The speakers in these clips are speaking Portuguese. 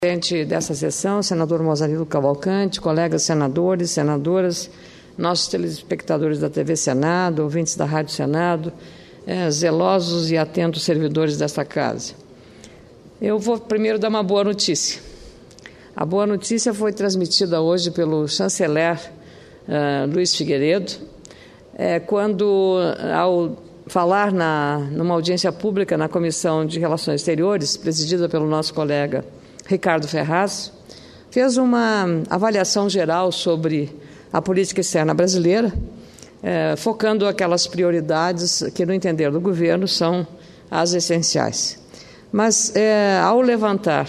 Presidente dessa sessão, senador Mozarino Cavalcante, colegas senadores, senadoras, nossos telespectadores da TV Senado, ouvintes da Rádio Senado, zelosos e atentos servidores desta casa. Eu vou primeiro dar uma boa notícia. A boa notícia foi transmitida hoje pelo chanceler Luiz Figueiredo, quando, ao falar numa audiência pública na Comissão de Relações Exteriores, presidida pelo nosso colega Ricardo Ferraz, fez uma avaliação geral sobre a política externa brasileira, focando aquelas prioridades que, no entender do governo, são as essenciais. Mas, ao levantar,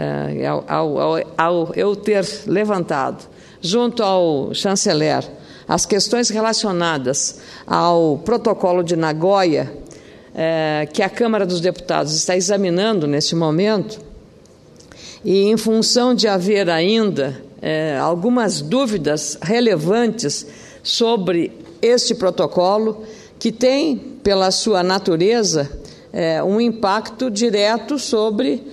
ao eu ter levantado, junto ao chanceler, as questões relacionadas ao protocolo de Nagoya, que a Câmara dos Deputados está examinando neste momento, e em função de haver ainda algumas dúvidas relevantes sobre este protocolo, que tem, pela sua natureza, um impacto direto sobre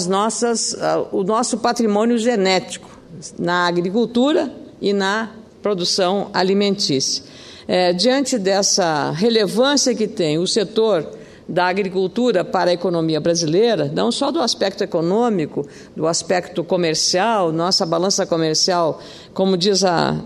o nosso patrimônio genético, na agricultura e na produção alimentícia. Diante dessa relevância que tem o setor da agricultura para a economia brasileira, não só do aspecto econômico, do aspecto comercial, nossa balança comercial, como diz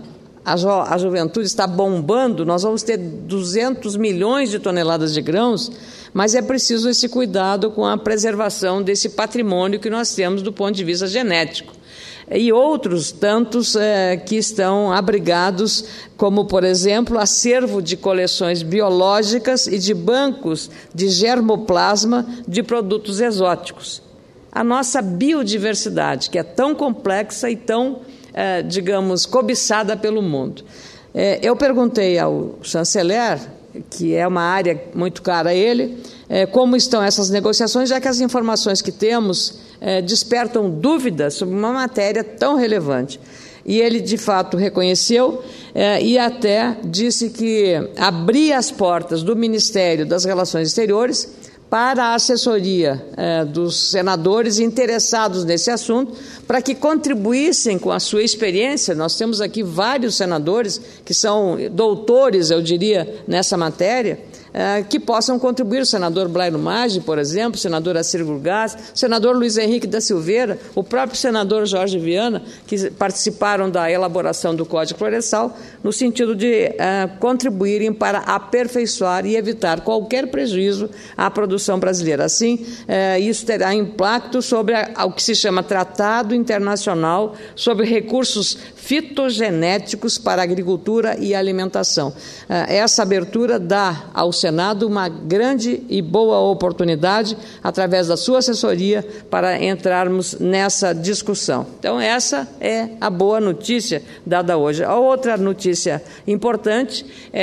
a juventude, está bombando, nós vamos ter 200 milhões de toneladas de grãos, mas é preciso esse cuidado com a preservação desse patrimônio que nós temos do ponto de vista genético. E outros tantos que estão abrigados, como, por exemplo, acervo de coleções biológicas e de bancos de germoplasma de produtos exóticos. A nossa biodiversidade, que é tão complexa e tão, digamos, cobiçada pelo mundo. Eu perguntei ao chanceler, que é uma área muito cara a ele, como estão essas negociações, já que as informações que temos despertam dúvidas sobre uma matéria tão relevante. E ele, de fato, reconheceu e até disse que abria as portas do Ministério das Relações Exteriores para a assessoria dos senadores interessados nesse assunto, para que contribuíssem com a sua experiência. Nós temos aqui vários senadores que são doutores, eu diria, nessa matéria, que possam contribuir. O senador Blairo Maggi, por exemplo, o senador Assir Gurgás, o senador Luiz Henrique da Silveira, o próprio senador Jorge Viana, que participaram da elaboração do Código Florestal, no sentido de contribuírem para aperfeiçoar e evitar qualquer prejuízo à produção brasileira. Assim, isso terá impacto sobre o que se chama Tratado Internacional sobre Recursos Fitogenéticos para a Agricultura e Alimentação. Essa abertura dá ao Senado uma grande e boa oportunidade, através da sua assessoria, para entrarmos nessa discussão. Então, essa é a boa notícia dada hoje. A outra notícia importante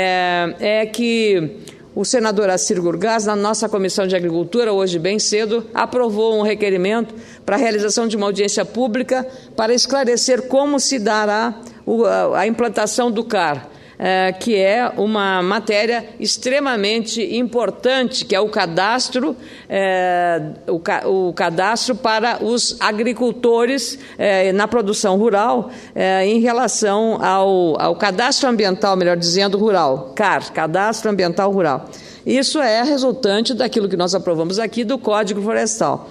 é que o senador Assir Gurgás, na nossa Comissão de Agricultura, hoje bem cedo, aprovou um requerimento para a realização de uma audiência pública para esclarecer como se dará a implantação do CAR, que é uma matéria extremamente importante, que é o cadastro, o cadastro para os agricultores na produção rural, em relação ao cadastro ambiental, melhor dizendo, rural, CAR, Cadastro Ambiental Rural. Isso é resultante daquilo que nós aprovamos aqui do Código Florestal.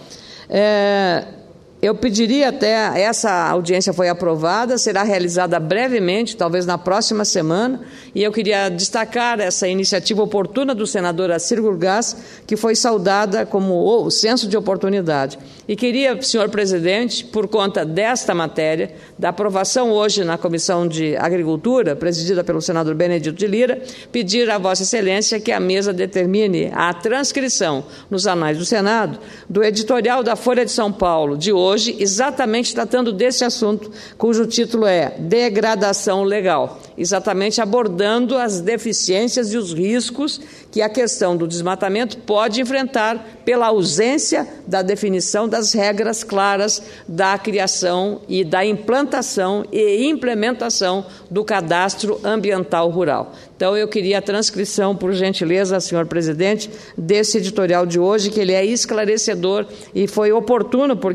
Eu pediria até, essa audiência foi aprovada, será realizada brevemente, talvez na próxima semana, e eu queria destacar essa iniciativa oportuna do senador Assir Gurgás, que foi saudada como o senso de oportunidade. E queria, senhor presidente, por conta desta matéria, da aprovação hoje na Comissão de Agricultura, presidida pelo senador Benedito de Lira, pedir a Vossa Excelência que a mesa determine a transcrição nos anais do Senado do editorial da Folha de São Paulo de hoje, exatamente tratando desse assunto, cujo título é Degradação Legal, exatamente abordando as deficiências e os riscos que a questão do desmatamento pode enfrentar pela ausência da definição das regras claras da criação e da implantação e implementação do cadastro ambiental rural. Então, eu queria a transcrição, por gentileza, senhor presidente, desse editorial de hoje, que ele é esclarecedor e foi oportuno, porque hoje de manhã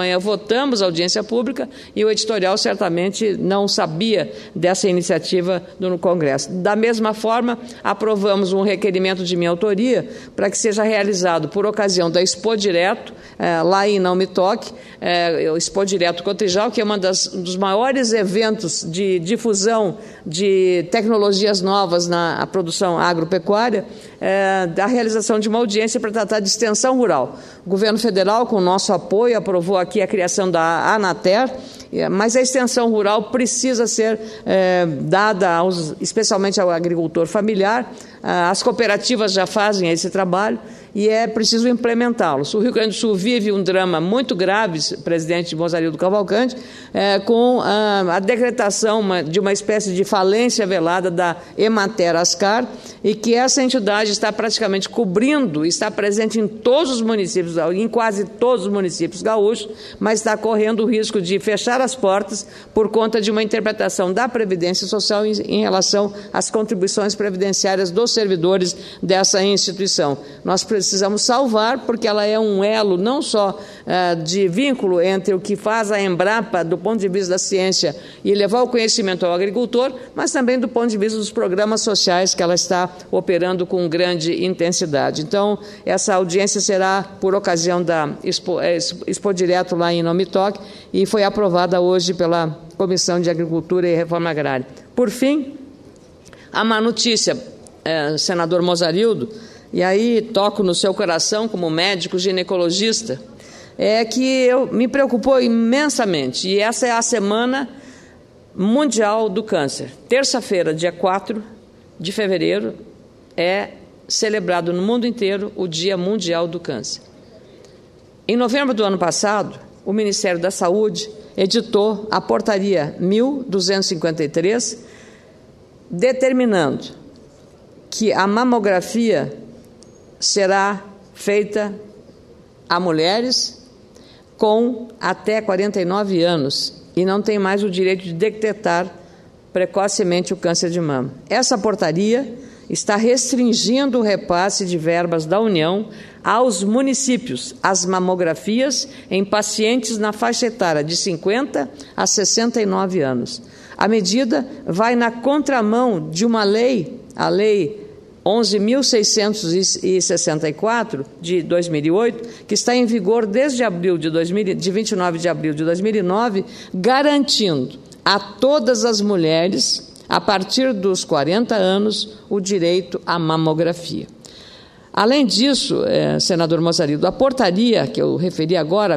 manhã votamos a audiência pública e o editorial certamente não sabia dessa iniciativa no Congresso. Da mesma forma, aprovamos um requerimento de minha autoria para que seja realizado, por ocasião da Expo Direto, lá em Não Me Toque, o Expo Direto Cotrijal, que é um dos maiores eventos de difusão de tecnologias novas na produção agropecuária, da realização de uma audiência para tratar de extensão rural. O governo federal, com o nosso apoio, aprovou aqui a criação da Anater, mas a extensão rural precisa ser dada, especialmente ao agricultor familiar. As cooperativas já fazem esse trabalho e é preciso implementá-los. O Rio Grande do Sul vive um drama muito grave, presidente Mozarildo Cavalcante, com a decretação de uma espécie de falência velada da Emater Ascar, e que essa entidade está praticamente cobrindo, está presente em todos os municípios, em quase todos os municípios gaúchos, mas está correndo o risco de fechar as portas por conta de uma interpretação da Previdência Social em relação às contribuições previdenciárias dos servidores dessa instituição. Nós precisamos salvar, porque ela é um elo não só de vínculo entre o que faz a Embrapa do ponto de vista da ciência e levar o conhecimento ao agricultor, mas também do ponto de vista dos programas sociais que ela está operando com grande intensidade. Então, essa audiência será por ocasião da Expo Direto lá em Não Me Toque e foi aprovada hoje pela Comissão de Agricultura e Reforma Agrária. Por fim, a má notícia, senador Mozarildo, e aí toco no seu coração como médico ginecologista, é que me preocupou imensamente, e essa é a Semana Mundial do Câncer. Terça-feira, dia 4 de fevereiro, é celebrado no mundo inteiro o Dia Mundial do Câncer. Em novembro do ano passado, o Ministério da Saúde editou a Portaria 1253, determinando que a mamografia será feita a mulheres com até 49 anos e não tem mais o direito de detectar precocemente o câncer de mama. Essa portaria está restringindo o repasse de verbas da União aos municípios, as mamografias em pacientes na faixa etária de 50 a 69 anos. A medida vai na contramão de uma lei, a Lei 11.664, de 2008, que está em vigor desde 29 de abril de 2009, garantindo a todas as mulheres, a partir dos 40 anos, o direito à mamografia. Além disso, senador Mozarildo, a portaria que eu referi agora,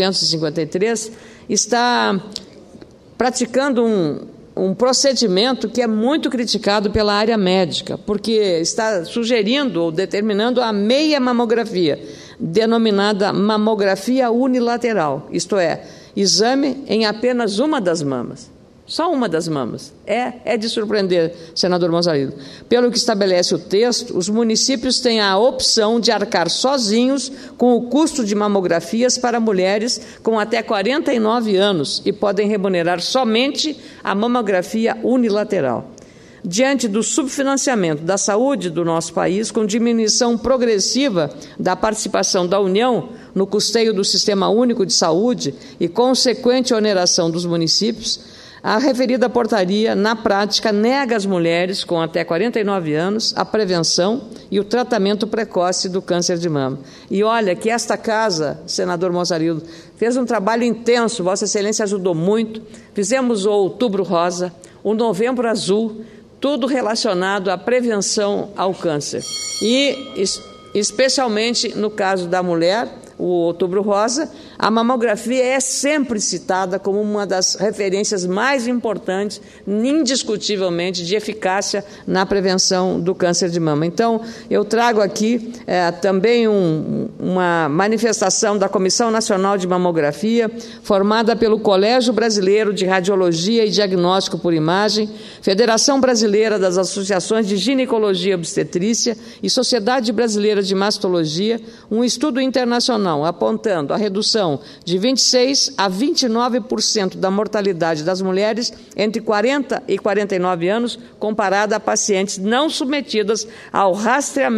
1253, está praticando um procedimento que é muito criticado pela área médica, porque está sugerindo ou determinando a meia mamografia, denominada mamografia unilateral, isto é, exame em apenas uma das mamas. Só uma das mamas. É de surpreender, senador Mozarildo. Pelo que estabelece o texto, os municípios têm a opção de arcar sozinhos com o custo de mamografias para mulheres com até 49 anos e podem remunerar somente a mamografia unilateral. Diante do subfinanciamento da saúde do nosso país, com diminuição progressiva da participação da União no custeio do Sistema Único de Saúde e consequente oneração dos municípios, a referida portaria, na prática, nega às mulheres com até 49 anos a prevenção e o tratamento precoce do câncer de mama. E olha que esta casa, senador Mozarildo, fez um trabalho intenso, Vossa Excelência ajudou muito, fizemos o Outubro Rosa, o Novembro Azul, tudo relacionado à prevenção ao câncer. E, especialmente no caso da mulher, o Outubro Rosa, a mamografia é sempre citada como uma das referências mais importantes, indiscutivelmente, de eficácia na prevenção do câncer de mama. Então, eu trago aqui também uma manifestação da Comissão Nacional de Mamografia, formada pelo Colégio Brasileiro de Radiologia e Diagnóstico por Imagem, Federação Brasileira das Associações de Ginecologia e Obstetrícia e Sociedade Brasileira de Mastologia, um estudo internacional apontando a redução de 26% a 29% da mortalidade das mulheres entre 40 e 49 anos, comparada a pacientes não submetidas ao rastreamento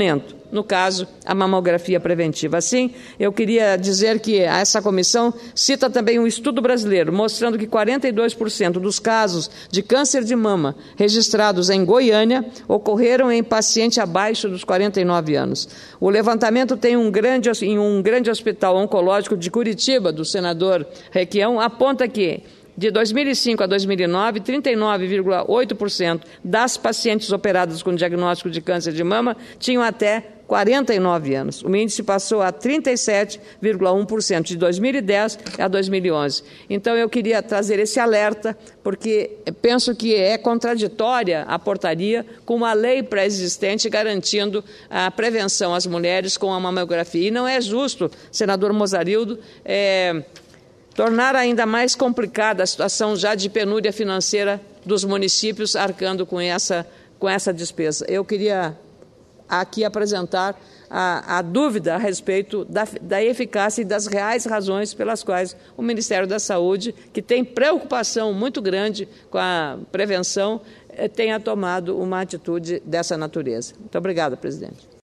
no caso, a mamografia preventiva. Assim, eu queria dizer que essa comissão cita também um estudo brasileiro, mostrando que 42% dos casos de câncer de mama registrados em Goiânia ocorreram em paciente abaixo dos 49 anos. O levantamento tem em um grande hospital oncológico de Curitiba, do senador Requião, aponta que, de 2005 a 2009, 39,8% das pacientes operadas com diagnóstico de câncer de mama tinham até 49 anos. O índice passou a 37,1% de 2010 a 2011. Então, eu queria trazer esse alerta, porque penso que é contraditória a portaria com uma lei pré-existente garantindo a prevenção às mulheres com a mamografia. E não é justo, senador Mozarildo, tornar ainda mais complicada a situação já de penúria financeira dos municípios arcando com essa despesa. Eu queria aqui apresentar a dúvida a respeito da eficácia e das reais razões pelas quais o Ministério da Saúde, que tem preocupação muito grande com a prevenção, tenha tomado uma atitude dessa natureza. Muito obrigada, presidente.